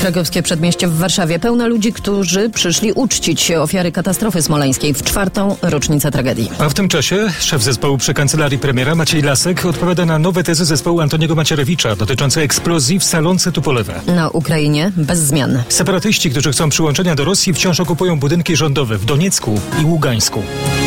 Krakowskie przedmieście w Warszawie pełne ludzi, którzy przyszli uczcić ofiary katastrofy smoleńskiej w 4. rocznicę tragedii. A w tym czasie szef zespołu przy kancelarii premiera Maciej Lasek odpowiada na nowe tezy zespołu Antoniego Macierewicza dotyczące eksplozji w Salonce Tupolewa. Na Ukrainie bez zmian. Separatyści, którzy chcą przyłączenia do Rosji, wciąż okupują budynki rządowe w Doniecku i Ługańsku.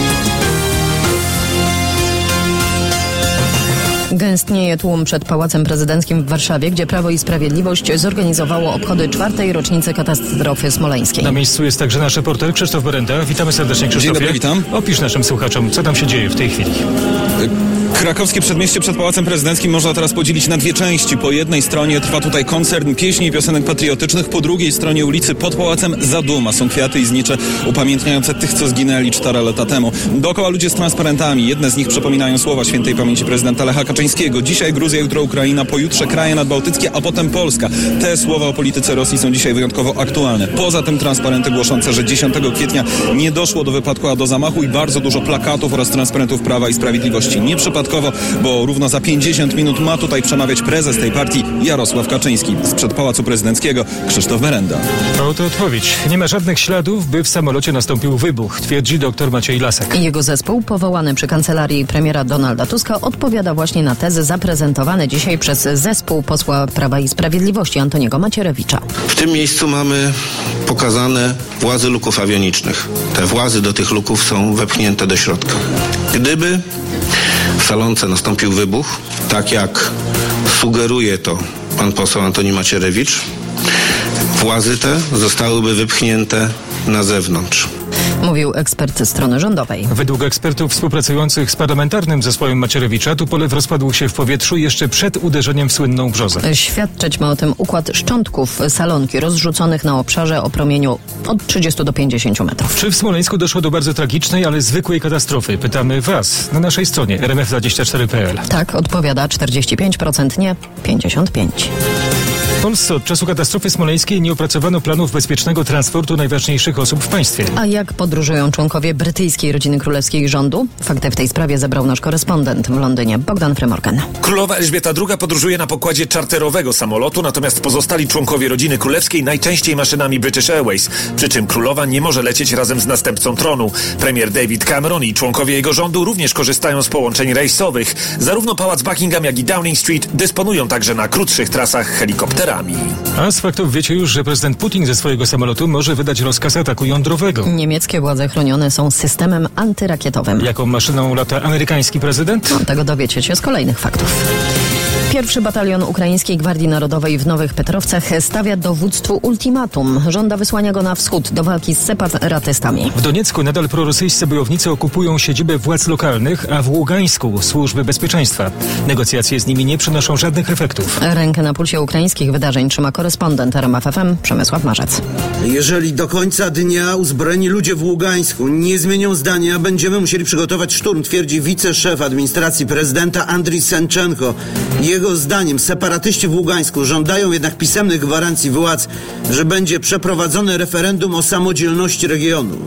Gęstnieje tłum przed Pałacem Prezydenckim w Warszawie, gdzie Prawo i Sprawiedliwość zorganizowało obchody 4. rocznicy katastrofy smoleńskiej. Na miejscu jest także nasz reporter Krzysztof Berenda. Witamy serdecznie, Krzysztofie. Dzień dobry, witam. Opisz naszym słuchaczom, co tam się dzieje w tej chwili. Krakowskie przedmieście przed Pałacem Prezydenckim można teraz podzielić na dwie części. Po jednej stronie trwa tutaj koncert pieśni i piosenek patriotycznych, po drugiej stronie ulicy pod Pałacem Zaduma są kwiaty i znicze upamiętniające tych, co zginęli 4 lata temu. Dookoła ludzie z transparentami. Jedne z nich przypominają słowa świętej pamięci prezydenta Lecha Kaczyńskiego. Dzisiaj Gruzja, jutro Ukraina, pojutrze kraje nadbałtyckie, a potem Polska. Te słowa o polityce Rosji są dzisiaj wyjątkowo aktualne. Poza tym transparenty głoszące, że 10 kwietnia nie doszło do wypadku, a do zamachu i bardzo dużo plakatów oraz transparentów Prawa i Sprawiedliwości. Nieprzypadkowo, bo równo za 50 minut ma tutaj przemawiać prezes tej partii Jarosław Kaczyński. Sprzed Pałacu Prezydenckiego Krzysztof Berenda. Oto odpowiedź. Nie ma żadnych śladów, by w samolocie nastąpił wybuch, twierdzi dr Maciej Lasek. Jego zespół, powołany przy kancelarii premiera Donalda Tuska, odpowiada właśnie na tezy zaprezentowane dzisiaj przez zespół posła Prawa i Sprawiedliwości Antoniego Macierewicza. W tym miejscu mamy pokazane włazy luków awionicznych. Te włazy do tych luków są wepchnięte do środka. Gdyby w salonce nastąpił wybuch, tak jak sugeruje to pan poseł Antoni Macierewicz, włazy te zostałyby wypchnięte na zewnątrz. Mówił ekspert strony rządowej. Według ekspertów współpracujących z parlamentarnym zespołem Macierewicza Tupolew rozpadł się w powietrzu jeszcze przed uderzeniem w słynną brzozę. Świadczyć ma o tym układ szczątków salonki rozrzuconych na obszarze o promieniu od 30 do 50 metrów. Czy w Smoleńsku doszło do bardzo tragicznej, ale zwykłej katastrofy? Pytamy Was na naszej stronie rmf24.pl. Tak, odpowiada 45%, nie 55%. W Polsce od czasu katastrofy smoleńskiej nie opracowano planów bezpiecznego transportu najważniejszych osób w państwie. A jak podróżują członkowie brytyjskiej rodziny królewskiej i rządu? Fakty w tej sprawie zebrał nasz korespondent w Londynie, Bogdan Frymorgan. Królowa Elżbieta II podróżuje na pokładzie czarterowego samolotu, natomiast pozostali członkowie rodziny królewskiej najczęściej maszynami British Airways. Przy czym królowa nie może lecieć razem z następcą tronu. Premier David Cameron i członkowie jego rządu również korzystają z połączeń rejsowych. Zarówno Pałac Buckingham, jak i Downing Street dysponują także na krótszych trasach helikopterami. A z faktów wiecie już, że prezydent Putin ze swojego samolotu może wydać rozkaz ataku jądrowego. Niemieckie władze chronione są systemem antyrakietowym. Jaką maszyną lata amerykański prezydent? Tego dowiecie się z kolejnych faktów. 1. Batalion Ukraińskiej Gwardii Narodowej w Nowych Petrowcach stawia dowództwu ultimatum. Żąda wysłania go na wschód do walki z separatystami. W Doniecku nadal prorosyjscy bojownicy okupują siedzibę władz lokalnych, a w Ługańsku służby bezpieczeństwa. Negocjacje z nimi nie przynoszą żadnych efektów. Rękę na pulsie ukraińskich wydarzeń trzyma korespondent RMF FM Przemysław Marzec. Jeżeli do końca dnia uzbrojeni ludzie w Ługańsku nie zmienią zdania, będziemy musieli przygotować szturm, twierdzi wiceszef administracji prezydenta Andrii Senczenko. Jego zdaniem separatyści w Ługańsku żądają jednak pisemnych gwarancji władz, że będzie przeprowadzone referendum o samodzielności regionu.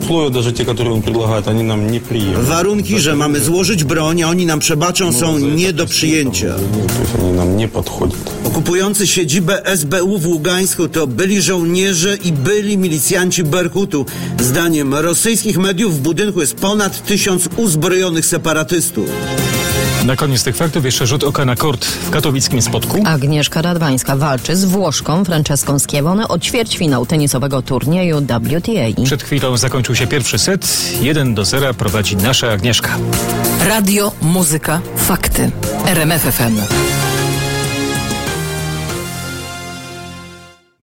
Warunki, że mamy złożyć broń, a oni nam przebaczą, są nie do przyjęcia. Okupujący siedzibę SBU w Ługańsku to byli żołnierze i byli milicjanci Berkutu. Zdaniem rosyjskich mediów w budynku jest ponad 1000 uzbrojonych separatystów. Na koniec tych faktów jeszcze rzut oka na kort w katowickim Spodku. Agnieszka Radwańska walczy z Włoszką Franceską Schiavone o ćwierćfinał tenisowego turnieju WTA. Przed chwilą zakończył się pierwszy set. 1-0 prowadzi nasza Agnieszka. Radio, muzyka, fakty. RMF FM.